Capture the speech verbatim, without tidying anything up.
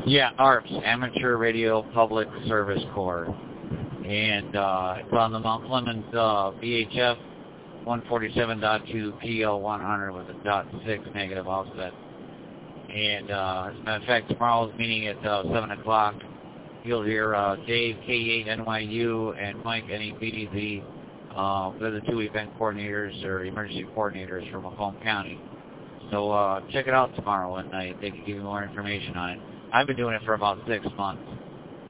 Yeah, ARPS, Amateur Radio Public Service Corps. And uh, it's on the Mount Clemens uh, V H F one forty-seven point two P L one hundred with a dot six negative offset. And uh, as a matter of fact, tomorrow's meeting at uh, seven o'clock. You'll hear uh, Dave, K eight N Y U, and Mike, N E B D Z. Uh, they're the two event coordinators or emergency coordinators from Macomb County. So uh, check it out tomorrow, and uh, they can give you more information on it. I've been doing it for about six months.